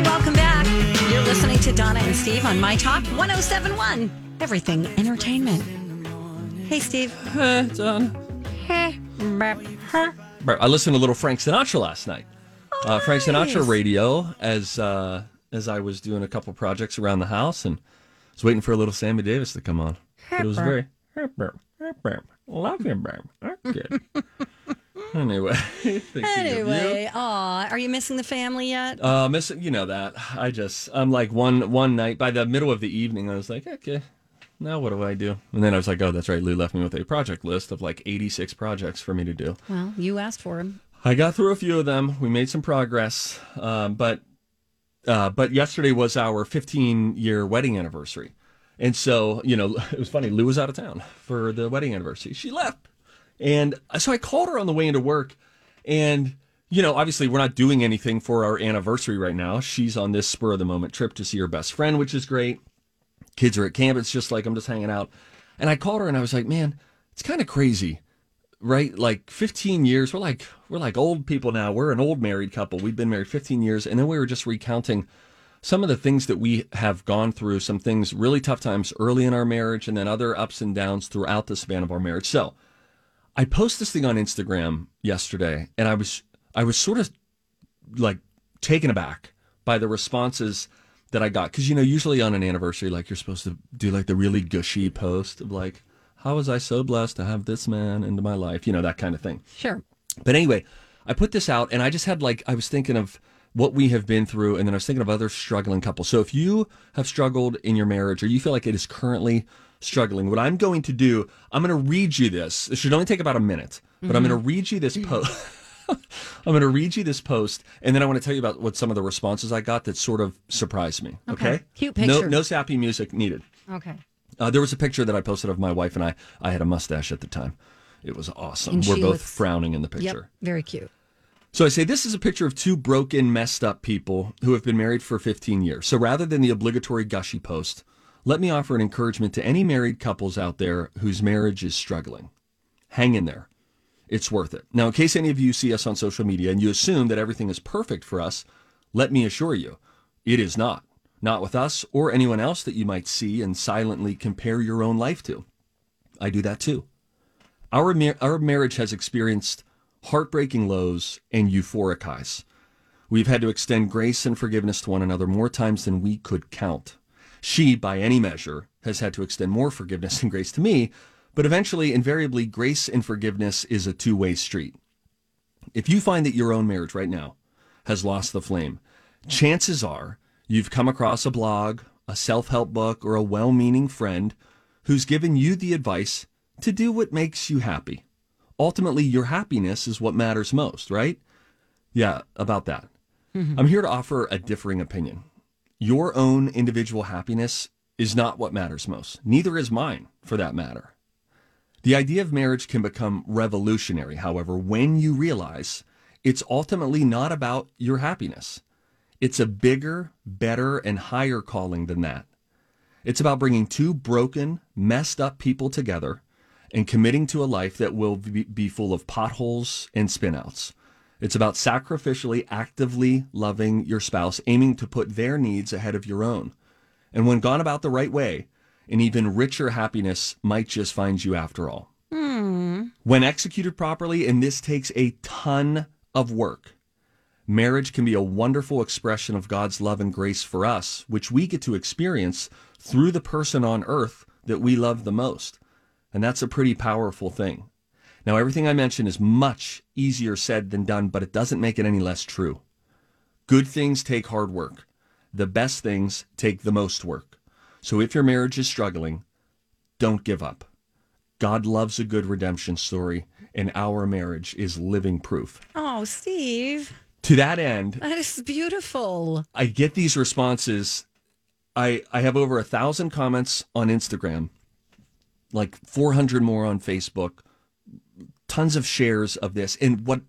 Welcome back. You're listening to Donna and Steve on My Talk 1071. Everything Entertainment. Hey, Steve. Donna. I listened to a little Frank Sinatra last night. Frank Sinatra radio as I was doing a couple projects around the house and was waiting for a little Sammy Davis to come on. But it was very love you, babe. Okay. Anyway, Are you missing the family yet? Missing, you know that. I'm like one night by the middle of the evening, I was like, okay, now what do I do? And then I was like, oh, that's right. Lou left me with a project list of like 86 projects for me to do. Well, you asked for him. I got through a few of them. We made some progress. But yesterday was our 15-year wedding anniversary. And so, it was funny. Lou was out of town for the wedding anniversary. She left. And so I called her on the way into work. And, obviously we're not doing anything for our anniversary right now. She's on this spur of the moment trip to see her best friend, which is great. Kids are at camp. It's just like I'm just hanging out. And I called her and I was like, man, it's kind of crazy, right? Like 15 years. We're like old people now. We're an old married couple. We've been married 15 years. And then we were just recounting some of the things that we have gone through, some things, really tough times early in our marriage, and then other ups and downs throughout the span of our marriage. So I posted this thing on Instagram yesterday, and I was sort of like taken aback by the responses that I got. Because, usually on an anniversary, like you're supposed to do like the really gushy post of like, how was I so blessed to have this man into my life? That kind of thing. Sure. But anyway, I put this out, and I just had I was thinking of what we have been through, and then I was thinking of other struggling couples. So if you have struggled in your marriage, or you feel like it is currently struggling, what I'm going to do, I'm going to read you this. It should only take about a minute, but I'm going to read you this post. I'm going to read you this post, and then I want to tell you about what some of the responses I got that sort of surprised me. Okay? Cute picture. No sappy music needed. Okay. There was a picture that I posted of my wife and I. I had a mustache at the time. It was awesome. And we're both frowning in the picture. Yep, very cute. So I say, this is a picture of two broken, messed up people who have been married for 15 years. So rather than the obligatory gushy post, let me offer an encouragement to any married couples out there whose marriage is struggling. Hang in there. It's worth it. Now, in case any of you see us on social media and you assume that everything is perfect for us, let me assure you, it is not. Not with us or anyone else that you might see and silently compare your own life to. I do that too. Our marriage has experienced heartbreaking lows and euphoric highs. We've had to extend grace and forgiveness to one another more times than we could count. She, by any measure, has had to extend more forgiveness and grace to me, but eventually, invariably, grace and forgiveness is a two-way street. If you find that your own marriage right now has lost the flame, chances are you've come across a blog, a self-help book, or a well-meaning friend who's given you the advice to do what makes you happy. Ultimately, your happiness is what matters most, right? Yeah, about that. Mm-hmm. I'm here to offer a differing opinion. Your own individual happiness is not what matters most. Neither is mine, for that matter. The idea of marriage can become revolutionary, however, when you realize it's ultimately not about your happiness. It's a bigger, better, and higher calling than that. It's about bringing two broken, messed up people together and committing to a life that will be full of potholes and spinouts. It's about sacrificially, actively loving your spouse, aiming to put their needs ahead of your own. And when gone about the right way, an even richer happiness might just find you after all. When executed properly, and this takes a ton of work, marriage can be a wonderful expression of God's love and grace for us, which we get to experience through the person on earth that we love the most. And that's a pretty powerful thing. Now, everything I mentioned is much easier said than done, but it doesn't make it any less true. Good things take hard work. The best things take the most work. So if your marriage is struggling, don't give up. God loves a good redemption story, and our marriage is living proof. Oh, Steve. To that end, that is beautiful. I get these responses. I have over 1,000 comments on Instagram, like 400 more on Facebook, tons of shares of this. And what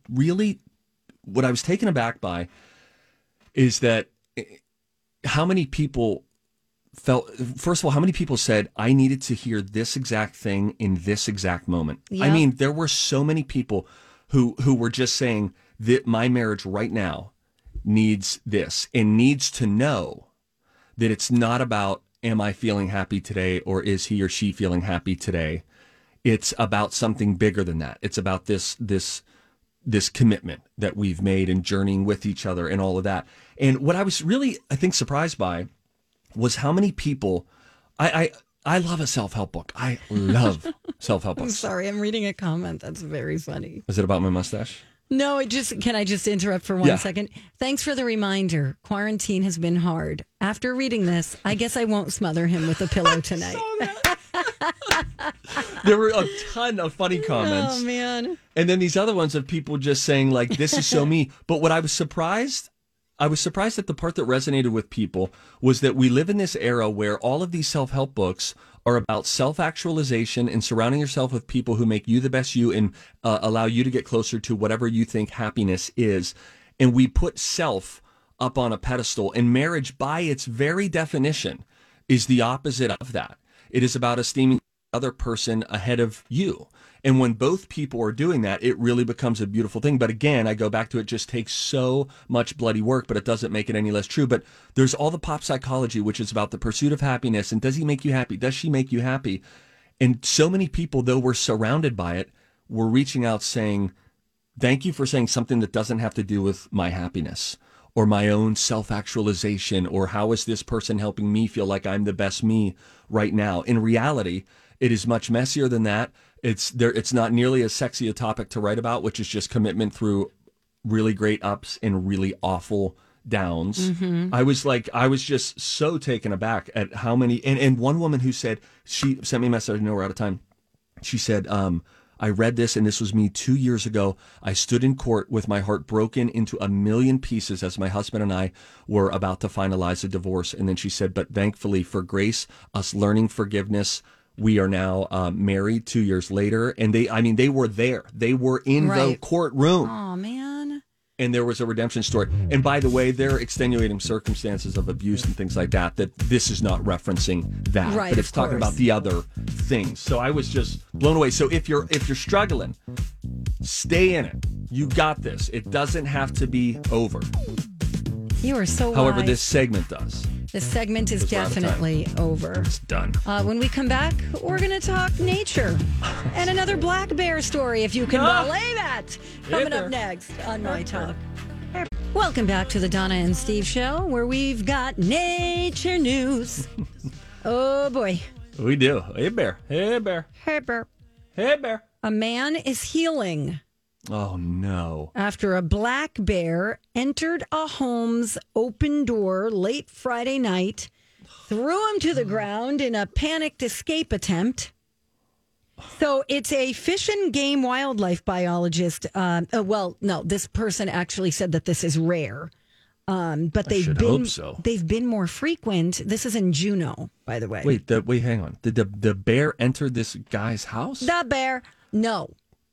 I was taken aback by is that how many people first of all, how many people said, I needed to hear this exact thing in this exact moment? Yep. I mean, there were so many people who were just saying that my marriage right now needs this and needs to know that it's not about, am I feeling happy today, or is he or she feeling happy today? It's about something bigger than that. It's about this commitment that we've made and journeying with each other and all of that. And what I was really, I think, surprised by was how many people, I love a self-help book. I love self-help books. I'm sorry, I'm reading a comment that's very funny. Is it about my mustache? No, can I just interrupt for 1 second? Thanks for the reminder. Quarantine has been hard. After reading this, I guess I won't smother him with a pillow tonight. There were a ton of funny comments. Oh, man. And then these other ones of people just saying, like, this is so me. But what I was surprised that the part that resonated with people was that we live in this era where all of these self-help books are about self-actualization and surrounding yourself with people who make you the best you and allow you to get closer to whatever you think happiness is. And we put self up on a pedestal. And marriage, by its very definition, is the opposite of that. It is about esteeming the other person ahead of you. And when both people are doing that, it really becomes a beautiful thing. But again, I go back to it just takes so much bloody work, but it doesn't make it any less true. But there's all the pop psychology, which is about the pursuit of happiness. And does he make you happy? Does she make you happy? And so many people, though we're surrounded by it, were reaching out saying, thank you for saying something that doesn't have to do with my happiness or my own self-actualization, or how is this person helping me feel like I'm the best me right now? In reality, it is much messier than that. It's not nearly as sexy a topic to write about, which is just commitment through really great ups and really awful downs. Mm-hmm. I was just so taken aback at how many, and one woman who said, she sent me a message, I know we're out of time. She said, I read this, and this was me 2 years ago. I stood in court with my heart broken into a million pieces as my husband and I were about to finalize a divorce. And then she said, but thankfully for grace, us learning forgiveness, we are now married 2 years later. And they were there. They were in the courtroom. Oh, man. And there was a redemption story. And by the way, there are extenuating circumstances of abuse and things like that this is not referencing that. Right, but it's talking about the other things. So I was just blown away. So if you're struggling, stay in it. You got this. It doesn't have to be over. You are so However, wise. this segment does. This segment is definitely over. It's done. When we come back, we're going to talk nature and another black bear story, if you can believe it. Coming up next on My Talk. Welcome back to the Donna and Steve Show, where we've got nature news. Oh, boy. We do. Hey, bear. Hey, bear. Hey, bear. Hey, bear. A man is healing Oh, no. after a black bear entered a home's open door late Friday night, threw him to the ground in a panicked escape attempt. So it's a fish and game wildlife biologist. This person actually said that this is rare. But they've been more frequent. This is in Juneau, by the way. Wait, hang on. Did the bear enter this guy's house? The bear. No.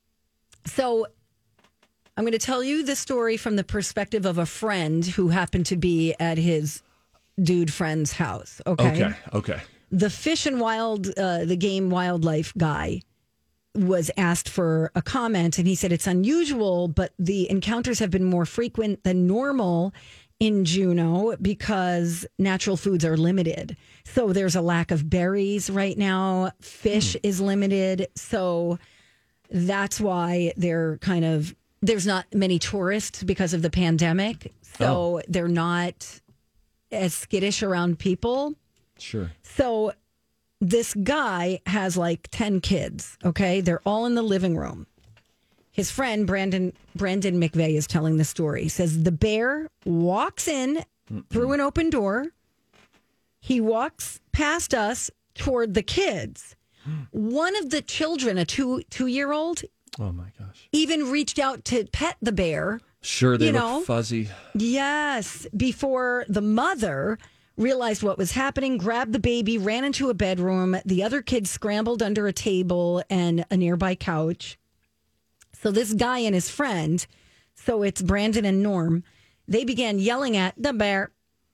So I'm going to tell you the story from the perspective of a friend who happened to be at his dude friend's house. Okay. The fish and the game wildlife guy was asked for a comment, and he said it's unusual, but the encounters have been more frequent than normal in Juneau because natural foods are limited. So there's a lack of berries right now. Fish is limited. So that's why there's not many tourists because of the pandemic. So they're not as skittish around people. Sure. So this guy has like 10 kids, okay? They're all in the living room. His friend, Brandon McVeigh, is telling the story. He says the bear walks in through an open door. He walks past us toward the kids. One of the children, a two-year-old, oh my gosh, even reached out to pet the bear. Sure, they look fuzzy. Yes, before the mother realized what was happening, grabbed the baby, ran into a bedroom. The other kids scrambled under a table and a nearby couch. So this guy and his friend, so it's Brandon and Norm, they began yelling at the bear.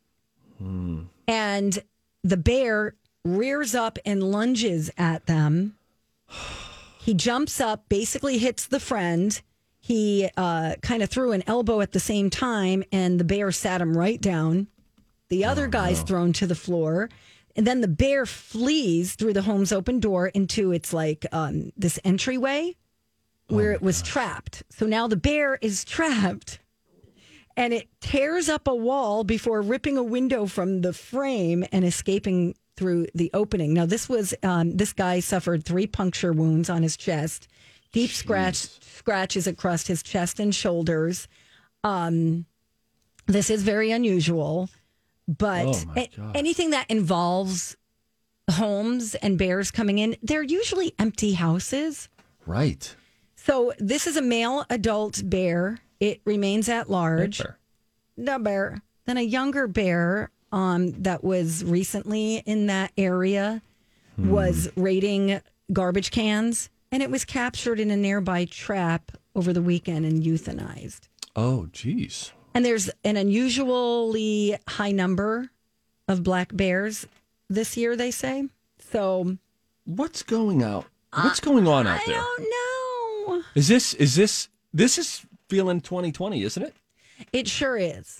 And the bear rears up and lunges at them. He jumps up, basically hits the friend. he kind of threw an elbow at the same time, and the bear sat him right down. The other guy's thrown to the floor. And then the bear flees through the home's open door into its this entryway where it was trapped. So now the bear is trapped and it tears up a wall before ripping a window from the frame and escaping through the opening. Now, this guy suffered 3 puncture wounds on his chest, deep scratches across his chest and shoulders. This is very unusual. But anything that involves homes and bears coming in, they're usually empty houses. Right. So this is a male adult bear. It remains at large. The bear. Then a younger bear that was recently in that area was raiding garbage cans, and it was captured in a nearby trap over the weekend and euthanized. Oh, geez. And there's an unusually high number of black bears this year, they say. So, what's going on out there? I don't know. Is this feeling 2020, isn't it? It sure is.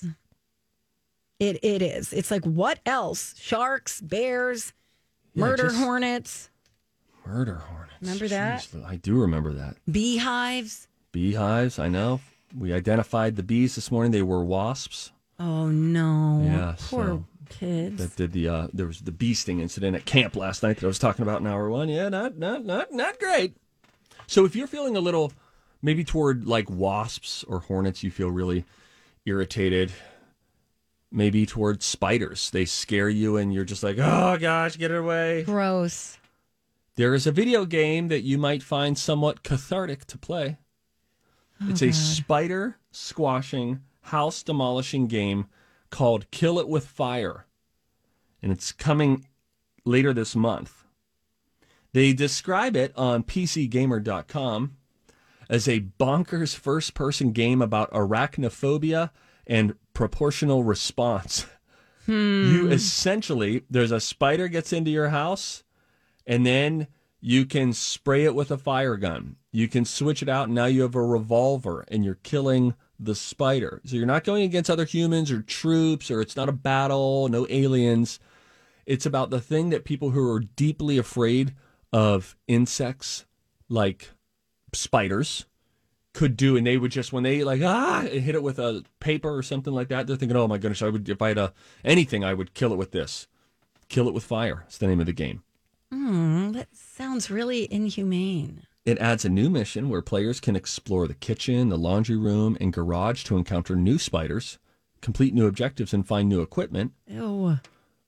It is. It's like, what else? Sharks, bears, murder hornets. Murder hornets. Remember that? I do remember that. Beehives, I know. We identified the bees this morning. They were wasps. Oh, no. Yeah. Poor kids. That did there was the bee sting incident at camp last night that I was talking about in hour 1. Yeah, not great. So if you're feeling a little, maybe toward like wasps or hornets, you feel really irritated. Maybe toward spiders. They scare you and you're just like, oh gosh, get it away. Gross. There is a video game that you might find somewhat cathartic to play. It's a spider squashing, house demolishing game called Kill It With Fire. And it's coming later this month. They describe it on PCGamer.com as a bonkers first-person game about arachnophobia and proportional response. You essentially, there's a spider gets into your house, and then you can spray it with a fire gun. You can switch it out, and now you have a revolver, and you're killing the spider. So you're not going against other humans or troops, or it's not a battle, no aliens. It's about the thing that people who are deeply afraid of insects, like spiders, could do. And they would just, when they hit it with a paper or something like that, they're thinking, oh my goodness, if I had anything, I would kill it with this. Kill It With Fire. It's the name of the game. That sounds really inhumane. It adds a new mission where players can explore the kitchen, the laundry room, and garage to encounter new spiders, complete new objectives, and find new equipment. Ew.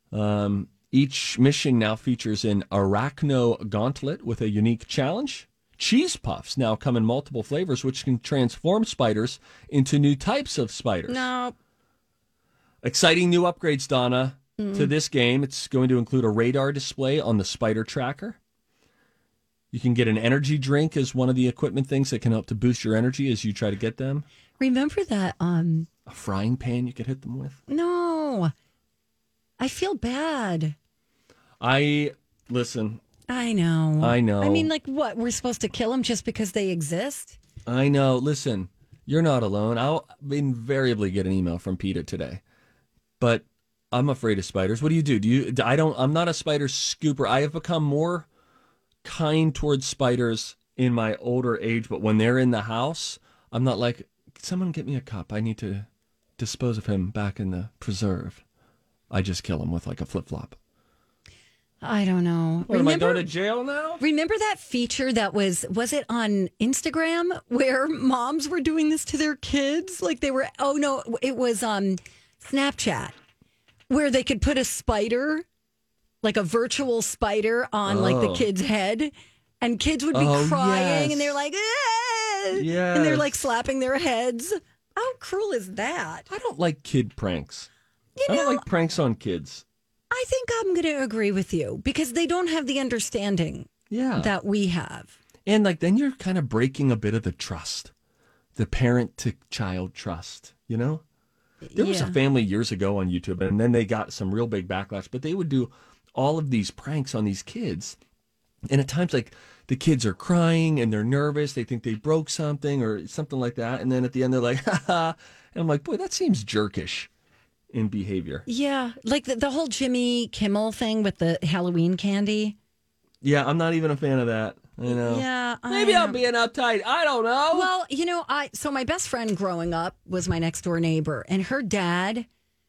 Each mission now features an arachno gauntlet with a unique challenge. Cheese puffs now come in multiple flavors, which can transform spiders into new types of spiders. No. Exciting new upgrades, Donna, to this game. It's going to include a radar display on the spider tracker. You can get an energy drink as one of the equipment things that can help to boost your energy as you try to get them. Remember that? A frying pan you could hit them with? No. I feel bad. Listen. I know. I mean, like what? We're supposed to kill them just because they exist? I know. Listen, you're not alone. I'll invariably get an email from PETA today. But I'm afraid of spiders. What do you do? I'm not a spider scooper. I have become more kind towards spiders in my older age, but when they're in the house, I'm not like, someone get me a cup. I need to dispose of him back in the preserve. I just kill him with like a flip-flop. I don't know. Am I going to jail now? Remember that feature that was it on Instagram where moms were doing this to their kids? Like it was Snapchat where they could put a spider, like a virtual spider on like the kid's head, and kids would be crying and they're like, yes. And they're like slapping their heads. How cruel is that? I don't like kid pranks. I don't like pranks on kids. I think I'm going to agree with you because they don't have the understanding that we have. And then you're kind of breaking a bit of the trust, the parent to child trust, you know? There was a family years ago on YouTube, and then they got some real big backlash, but they would do all of these pranks on these kids. And at times, the kids are crying and they're nervous. They think they broke something or something like that. And then at the end, they're like, ha ha. And I'm like, boy, that seems jerkish in behavior. Yeah. Like the whole Jimmy Kimmel thing with the Halloween candy. Yeah, I'm not even a fan of that. You know. Yeah. Maybe I'm being uptight. I don't know. Well, you know, so my best friend growing up was my next door neighbor, and her dad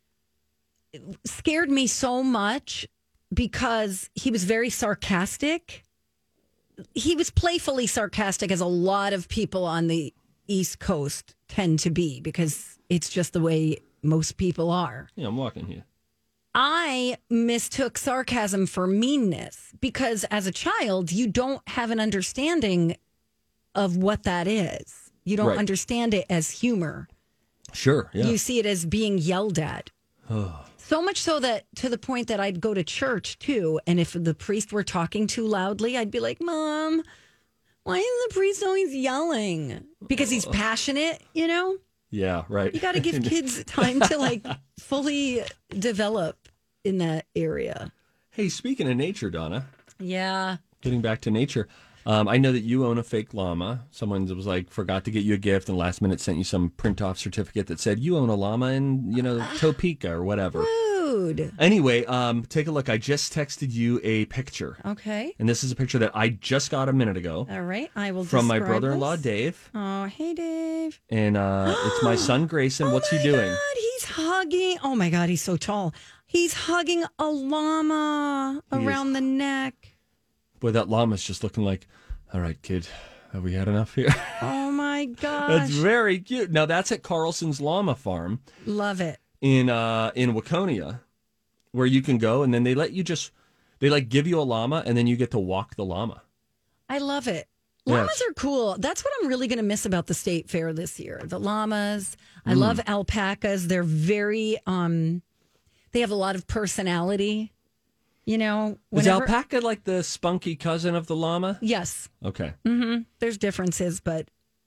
scared me so much because he was very sarcastic. He was playfully sarcastic, as a lot of people on the East Coast tend to be, because it's just the way most people are. Yeah, I'm walking here. I mistook sarcasm for meanness because as a child, you don't have an understanding of what that is. You don't understand it as humor. Sure, yeah. You see it as being yelled at. So much so that to the point that I'd go to church too. And if the priest were talking too loudly, I'd be like, Mom, why is the priest always yelling? Because he's passionate, you know? Yeah, right. You got to give kids time to like fully develop in that area. Hey, speaking of nature, Donna. Yeah. Getting back to nature. I know that you own a fake llama. Someone was like, forgot to get you a gift and last minute sent you some print off certificate that said you own a llama in, Topeka or whatever. Rude. Anyway, take a look. I just texted you a picture. Okay. And this is a picture that I just got a minute ago. All right. I will from my describe brother-in-law, this. Dave. Oh, hey, Dave. And it's my son, Grayson. What's he doing? God, he's hugging. Oh, my God. He's so tall. He's hugging a llama around the neck. Boy, that llama's just looking like, all right, kid, have we had enough here? Oh, my gosh. That's very cute. Now, that's at Carlson's Llama Farm. Love it. In Waconia, where you can go, and then they let you they like give you a llama, and then you get to walk the llama. I love it. Llamas are cool. That's what I'm really going to miss about the state fair this year. The llamas. I love alpacas. They're very, they have a lot of personality. You know, is alpaca like the spunky cousin of the llama? Yes. Okay. Mm-hmm. There's differences, but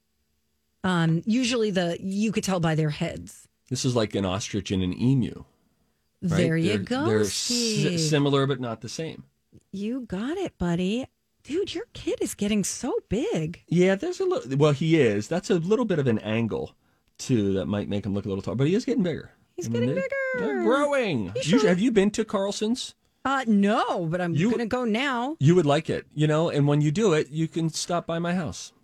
usually you could tell by their heads. This is like an ostrich and an emu. Right? There you go. They're similar, but not the same. You got it, buddy. Dude, your kid is getting so big. Yeah, there's a little. Well, he is. That's a little bit of an angle, too, that might make him look a little tall. But he is getting bigger. He's getting bigger. They're growing. Have you been to Carlson's? No, but I'm going to go now. You would like it, and when you do it, you can stop by my house.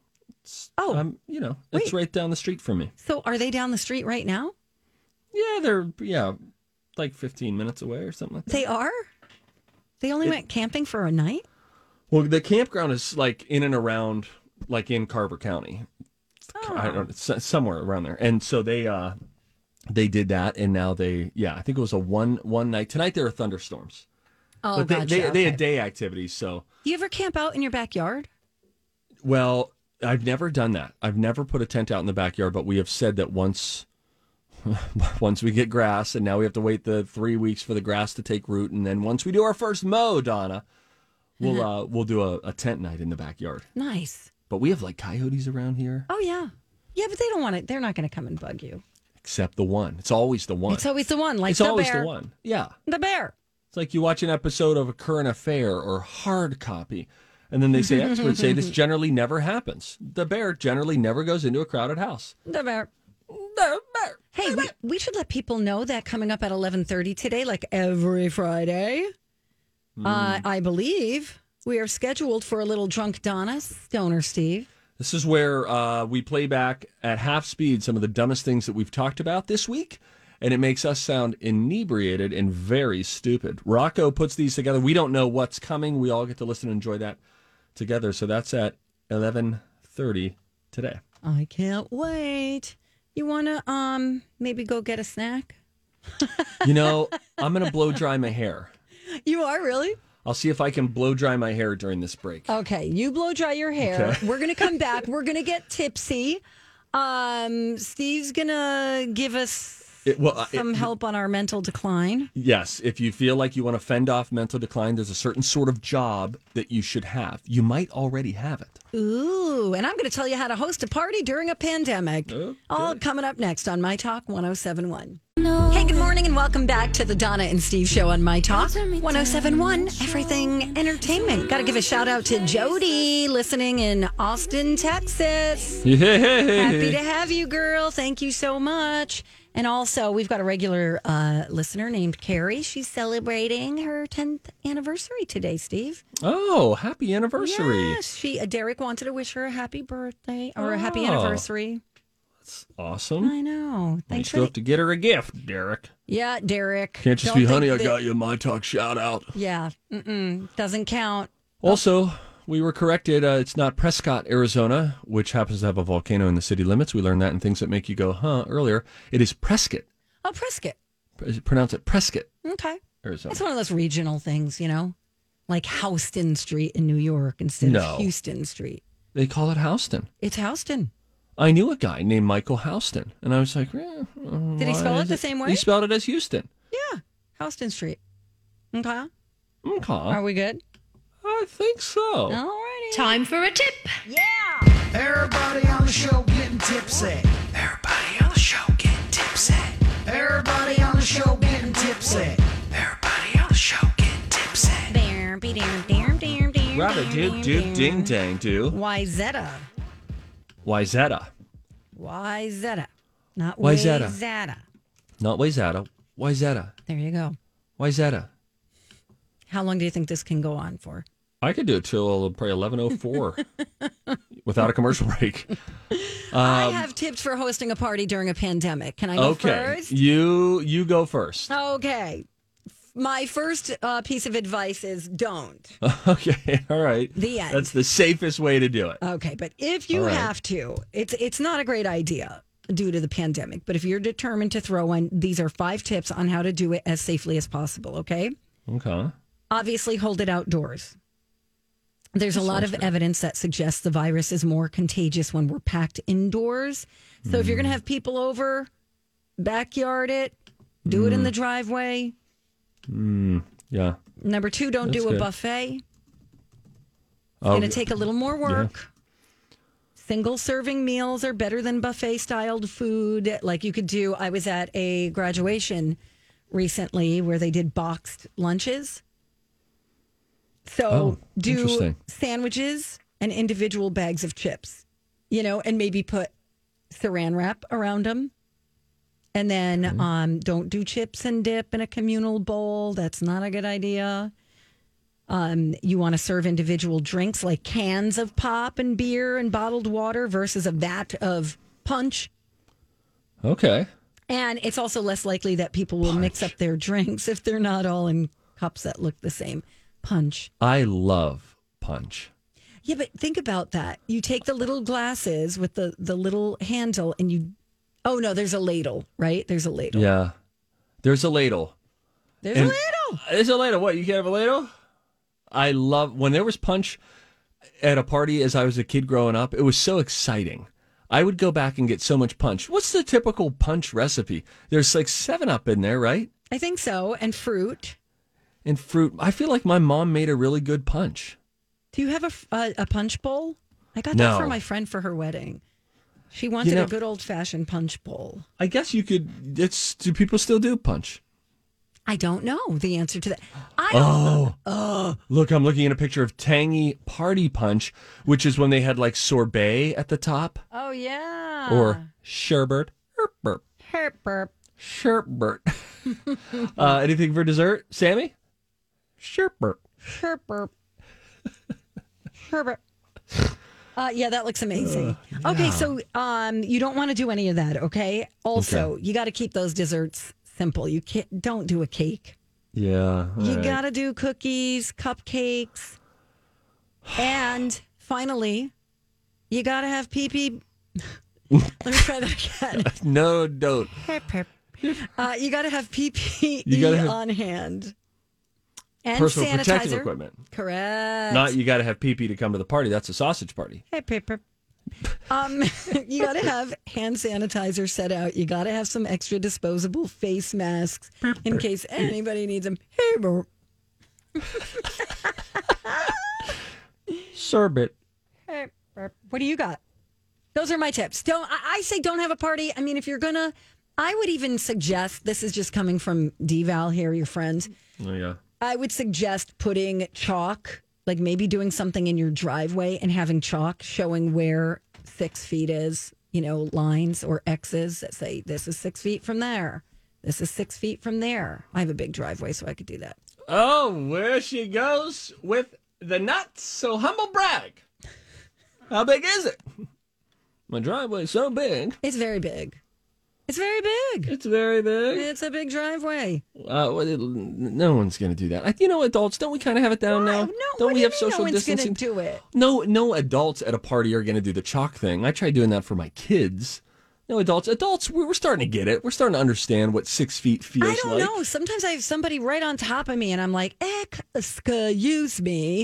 It's right down the street from me. So are they down the street right now? Yeah, they're like 15 minutes away or something like that. They are? They only went camping for a night? Well, the campground is like in and around, like in Carver County. Oh. I don't know, somewhere around there. And so they did that, and now I think it was a one night. Tonight there are thunderstorms. Oh, but gotcha. they had day activities, so. Do you ever camp out in your backyard? Well, I've never done that. I've never put a tent out in the backyard, but we have said that once we get grass, and now we have to wait the 3 weeks for the grass to take root, and then once we do our first mow, Donna, we'll do a tent night in the backyard. Nice. But we have like coyotes around here. Oh yeah, yeah, but they don't want it. They're not going to come and bug you. Except the one. It's always the one. It's always the one. Like it's the always bear. the one. Yeah. The bear. It's like you watch an episode of A Current Affair or Hard Copy, and then they say experts say this generally never happens. The bear generally never goes into a crowded house. The bear. The bear. Hey, we should let people know that coming up at 11:30 today, like every Friday, I believe we are scheduled for a little Drunk Donna, Stoner Steve. This is where we play back at half speed some of the dumbest things that we've talked about this week, and it makes us sound inebriated and very stupid. Rocco puts these together. We don't know what's coming. We all get to listen and enjoy that together. So that's at 11:30 today. I can't wait. You want to maybe go get a snack? I'm going to blow dry my hair. You are, really? I'll see if I can blow dry my hair during this break. Okay, you blow dry your hair. Okay. We're going to come back. We're going to get tipsy. Steve's going to give us some help on our mental decline. Yes, if you feel like you want to fend off mental decline, there's a certain sort of job that you should have. You might already have it. Ooh, and I'm going to tell you how to host a party during a pandemic. Okay. All coming up next on My Talk 1071. Hey, good morning and welcome back to the Donna and Steve Show on My Talk 1071 Everything Entertainment. Got to give a shout out to Jody listening in Austin, Texas. Happy to have you, girl. Thank you so much. And also, we've got a regular listener named Carrie. She's celebrating her 10th anniversary today, Steve. Oh, happy anniversary. Yes, Derek wanted to wish her a happy birthday or a happy anniversary. That's awesome. I know. You still have to get her a gift, Derek. Yeah, Derek. Can't just be, honey, I got you a My Talk shout out. Yeah, doesn't count. Also, we were corrected. It's not Prescott, Arizona, which happens to have a volcano in the city limits. We learned that in Things That Make You Go, huh, earlier. It is Prescott. Oh, Prescott. Pronounce it Prescott. Okay. Arizona. It's one of those regional things, like Houston Street in New York instead of Houston Street. They call it Houston. It's Houston. I knew a guy named Michael Houston, and I was like, did he spell it the same way? He spelled it as Houston. Yeah, Houston Street. Okay. Okay. Are we good? I think so. All righty. Time for a tip. Yeah. Everybody on the show getting tipsy. Everybody on the show getting tipsy. Everybody on the show getting tipsy. Everybody on the show getting tipsy. Rub-a-doo-doo-ding-dang-doo. Wyzetta. Wyzetta. Wyzetta. Not Wyzetta. Wyzetta. Not Wyzetta. Wyzetta. There you go. Wyzetta. How long do you think this can go on for? I could do it till probably 11:04 without a commercial break. I have tips for hosting a party during a pandemic. Can I go first? You go first. Okay. My first piece of advice is don't. Okay, all right. The end. That's the safest way to do it. Okay, but if you have to, it's not a great idea due to the pandemic. But if you're determined to throw one, these are 5 tips on how to do it as safely as possible, okay? Okay. Obviously, hold it outdoors. There's a lot of evidence that suggests the virus is more contagious when we're packed indoors. So if you're going to have people over, backyard it, do it in the driveway. Yeah. Number 2, don't do a buffet. It's going to take a little more work. Yeah. Single serving meals are better than buffet styled food. Like you could do, I was at a graduation recently where they did boxed lunches. So do sandwiches and individual bags of chips, and maybe put saran wrap around them. And then don't do chips and dip in a communal bowl. That's not a good idea. You want to serve individual drinks like cans of pop and beer and bottled water versus a vat of punch. Okay. And it's also less likely that people will mix up their drinks if they're not all in cups that look the same. Punch. I love punch. Yeah, but think about that. You take the little glasses with the little handle and you... Oh, no, there's a ladle, right? There's a ladle. Yeah. There's a ladle. There's a ladle. There's a ladle. What, you can't have a ladle? I love... When there was punch at a party as I was a kid growing up, it was so exciting. I would go back and get so much punch. What's the typical punch recipe? There's like 7-Up in there, right? I think so. And fruit. And fruit. I feel like my mom made a really good punch. Do you have a punch bowl? I got that for my friend for her wedding. She wanted a good old-fashioned punch bowl. I guess you could... Do people still do punch? I don't know the answer to that. Look, I'm looking at a picture of Tangy Party Punch, which is when they had like sorbet at the top. Oh, yeah. Or sherbet. Sherbet. Sherbet. Anything for dessert, Sammy? Sherbet. Sherbet. Sherbet. Yeah, that looks amazing. Yeah. Okay, so you don't want to do any of that, okay? Also, you got to keep those desserts simple. You don't do a cake. Yeah. You got to do cookies, cupcakes. And finally, you got to have pee-pee. Let me try that again. No, don't. You got to have PPE on hand. And personal sanitizer. protective equipment. Correct. Not you got to have PP to come to the party. That's a sausage party. Hey, paper. You got to have hand sanitizer set out. You got to have some extra disposable face masks in case anybody needs them. Hey, bro. Sherbet. Hey, what do you got? Those are my tips. I say don't have a party. I mean, if you're gonna I would even suggest, this is just coming from D-Val here, your friend. Oh, yeah. I would suggest putting chalk, like maybe doing something in your driveway and having chalk showing where 6 feet is, lines or X's that say this is 6 feet from there. This is 6 feet from there. I have a big driveway, so I could do that. Oh, where she goes with the nuts, so humble brag. How big is it? My driveway's so big. It's very big. It's very big. It's very big. It's a big driveway. No one's going to do that. Adults, don't we kind of have it down now? No, don't we have social social distancing? No one's going to No, do it. no adults at a party are going to do the chalk thing. I tried doing that for my kids. No, adults, we're starting to get it. We're starting to understand what 6 feet feels like. I don't know. Sometimes I have somebody right on top of me, and I'm like, excuse me.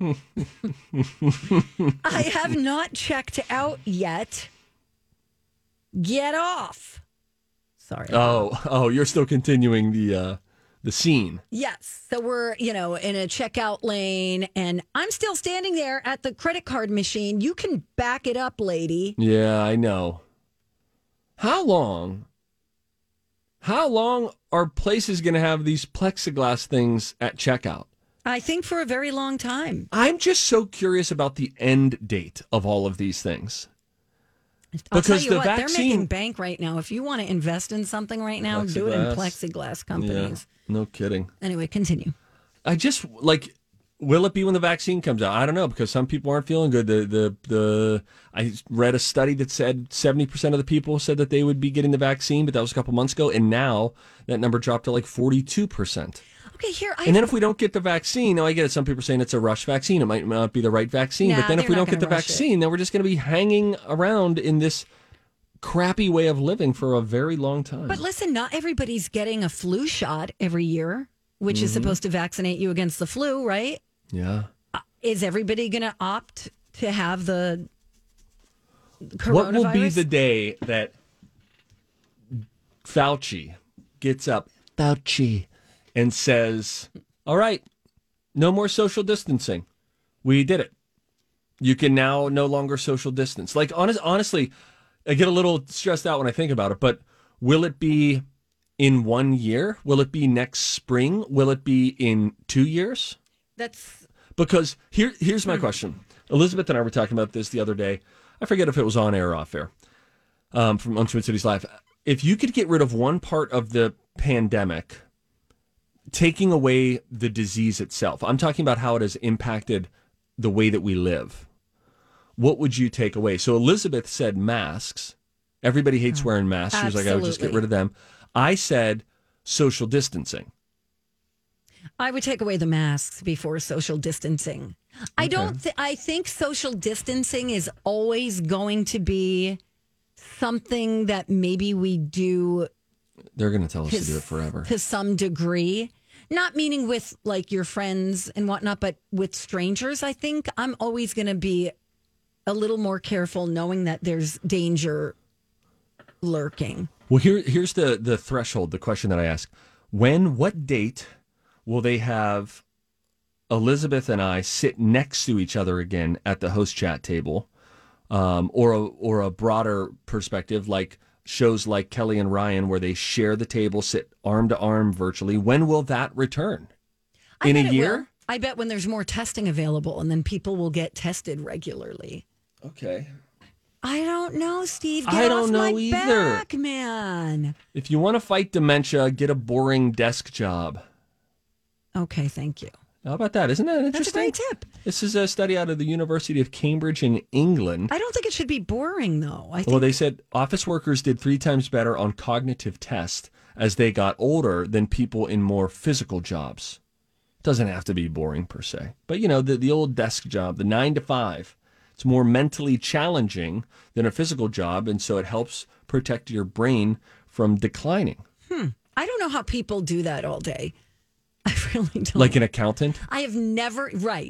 I have not checked out yet. Get off. Sorry. Oh, you're still continuing the scene. Yes. So we're, in a checkout lane, and I'm still standing there at the credit card machine. You can back it up, lady. Yeah, I know. How long are places going to have these plexiglass things at checkout? I think for a very long time. I'm just so curious about the end date of all of these things. I'll tell you what, they're making bank right now. If you want to invest in something right now, do it in plexiglass companies. Yeah, no kidding. Anyway, continue. I just will it be when the vaccine comes out? I don't know, because some people aren't feeling good. I read a study that said 70% of the people said that they would be getting the vaccine, but that was a couple months ago, and now that number dropped to 42%. Okay, and then if we don't get the vaccine, now I get it. Some people are saying it's a rush vaccine. It might not be the right vaccine. But then if we don't get the vaccine, then we're just going to be hanging around in this crappy way of living for a very long time. But listen, not everybody's getting a flu shot every year, which is supposed to vaccinate you against the flu, right? Yeah. Is everybody going to opt to have the coronavirus? What will be the day that Fauci gets up, and says, all right, no more social distancing. We did it. You can now no longer social distance. Honestly, I get a little stressed out when I think about it, but will it be in 1 year? Will it be next spring? Will it be in 2 years? Because here's my question. Elizabeth and I were talking about this the other day. I forget if it was on air or off air from on Twin Cities Live. If you could get rid of one part of the pandemic, taking away the disease itself, I'm talking about how it has impacted the way that we live, what would you take away? So Elizabeth said masks. Everybody hates wearing masks. She was like, I would just get rid of them. I said social distancing. I would take away the masks before social distancing. Okay. I think social distancing is always going to be something that maybe we do. They're going to tell us to do it forever. To some degree. Not meaning with your friends and whatnot, but with strangers, I think I'm always going to be a little more careful knowing that there's danger lurking. Well, here's the threshold, the question that I ask. What date will they have Elizabeth and I sit next to each other again at the host chat table, or a broader perspective, like shows like Kelly and Ryan, where they share the table, sit arm to arm virtually? When will that return? In a year? I bet when there's more testing available, and then people will get tested regularly. Okay. I don't know, Steve. I don't know either, back, man. If you want to fight dementia, get a boring desk job. Okay, thank you. How about that? Isn't that interesting? That's a great tip. This is a study out of the University of Cambridge in England. I don't think it should be boring, though. Well, they said office workers did 3 times better on cognitive tests as they got older than people in more physical jobs. Doesn't have to be boring per se. But, the old desk job, the 9 to 5, it's more mentally challenging than a physical job, and so it helps protect your brain from declining. I don't know how people do that all day. I really don't. Like an accountant? I have never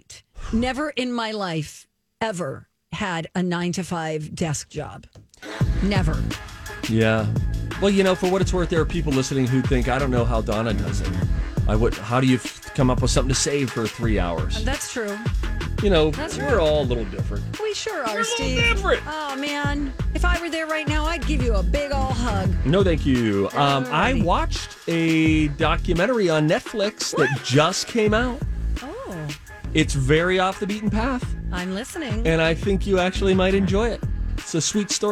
in my life ever had a 9 to 5 desk job. Never. Yeah. Well, for what it's worth, there are people listening who think, I don't know how Donna does it. How do you come up with something to save for 3 hours? That's true. We're all a little different. We sure are, We're Steve. A little different. Oh, man. If I were there right now, I'd give you a big old hug. No, thank you. I watched a documentary on Netflix that just came out. Oh. It's very off the beaten path, I'm listening. and I think you actually might enjoy it. It's a sweet story.